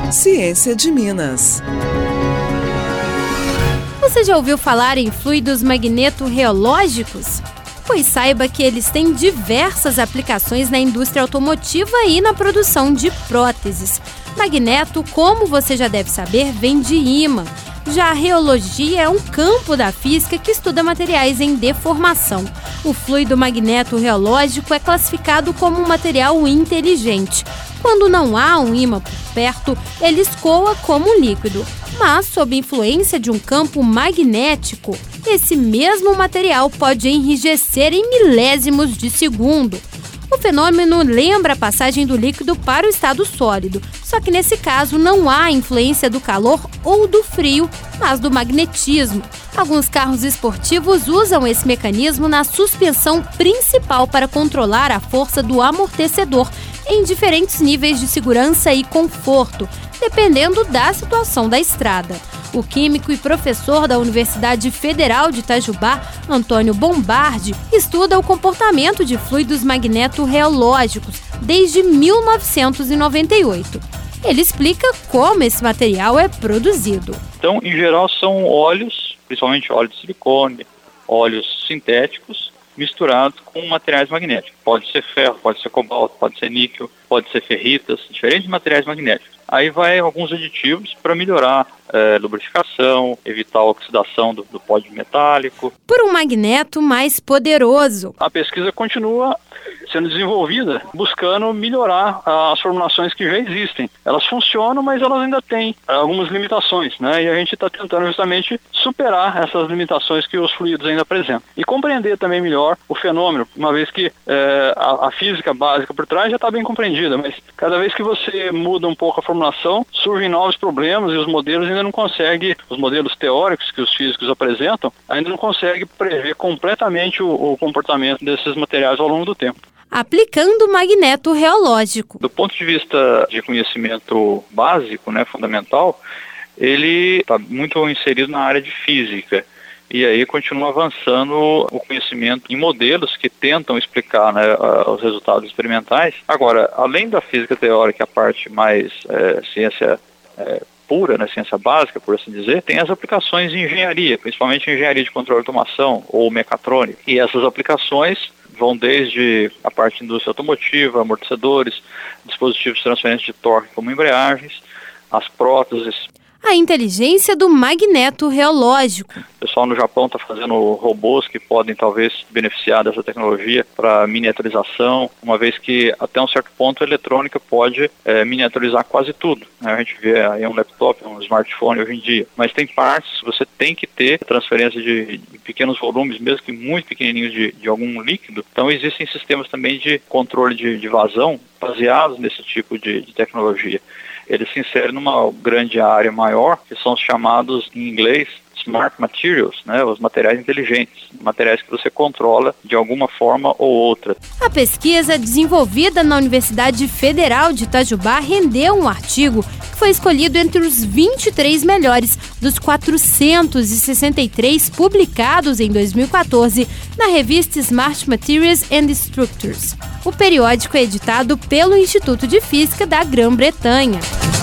Ciência de Minas. Você já ouviu falar em fluidos magneto-reológicos? Pois saiba que eles têm diversas aplicações na indústria automotiva e na produção de próteses. Magneto, como você já deve saber, vem de ímã. Já a reologia é um campo da física que estuda materiais em deformação. O fluido magneto-reológico é classificado como um material inteligente. Quando não há um ímã por perto, ele escoa como um líquido. Mas, sob influência de um campo magnético, esse mesmo material pode enrijecer em milésimos de segundo. O fenômeno lembra a passagem do líquido para o estado sólido, só que nesse caso não há influência do calor ou do frio, mas do magnetismo. Alguns carros esportivos usam esse mecanismo na suspensão principal para controlar a força do amortecedor em diferentes níveis de segurança e conforto, dependendo da situação da estrada. O químico e professor da Universidade Federal de Itajubá, Antônio Bombardi, estuda o comportamento de fluidos magneto-reológicos desde 1998. Ele explica como esse material é produzido. Então, em geral, são óleos, principalmente óleo de silicone, óleos sintéticos, misturados com materiais magnéticos. Pode ser ferro, pode ser cobalto, pode ser níquel, pode ser ferritas, diferentes materiais magnéticos. Aí vai alguns aditivos para melhorar lubrificação, evitar a oxidação do pó metálico. Por um magneto mais poderoso. A pesquisa continua sendo desenvolvida, buscando melhorar as formulações que já existem. Elas funcionam, mas elas ainda têm algumas limitações, né? E a gente está tentando justamente superar essas limitações que os fluidos ainda apresentam. E compreender também melhor o fenômeno, uma vez que a física básica por trás já está bem compreendida, mas cada vez que você muda um pouco a formulação, surgem novos problemas e os modelos ainda não conseguem, os modelos teóricos que os físicos apresentam, ainda não conseguem prever completamente o comportamento desses materiais ao longo do tempo. Aplicando o magneto reológico. Do ponto de vista de conhecimento básico, né, fundamental, ele está muito inserido na área de física. E aí continua avançando o conhecimento em modelos que tentam explicar, né, os resultados experimentais. Agora, além da física teórica, a parte mais ciência pura, né, ciência básica, por assim dizer, tem as aplicações em engenharia, principalmente em engenharia de controle de automação ou mecatrônica. E essas aplicações vão desde a parte de indústria automotiva, amortecedores, dispositivos de transferência de torque como embreagens, as próteses. A inteligência do magneto reológico. O pessoal no Japão está fazendo robôs que podem talvez beneficiar dessa tecnologia para miniaturização, uma vez que até um certo ponto a eletrônica pode miniaturizar quase tudo, né? A gente vê aí um laptop, um smartphone hoje em dia, mas tem partes, você tem que ter transferência de pequenos volumes, mesmo que muito pequenininhos de algum líquido. Então existem sistemas também de controle de vazão baseados nesse tipo de tecnologia. Eles se inserem numa grande área maior, que são os chamados, em inglês, smart materials, né, os materiais inteligentes, materiais que você controla de alguma forma ou outra. A pesquisa desenvolvida na Universidade Federal de Itajubá rendeu um artigo que foi escolhido entre os 23 melhores dos 463 publicados em 2014 na revista Smart Materials and Structures. O periódico é editado pelo Instituto de Física da Grã-Bretanha.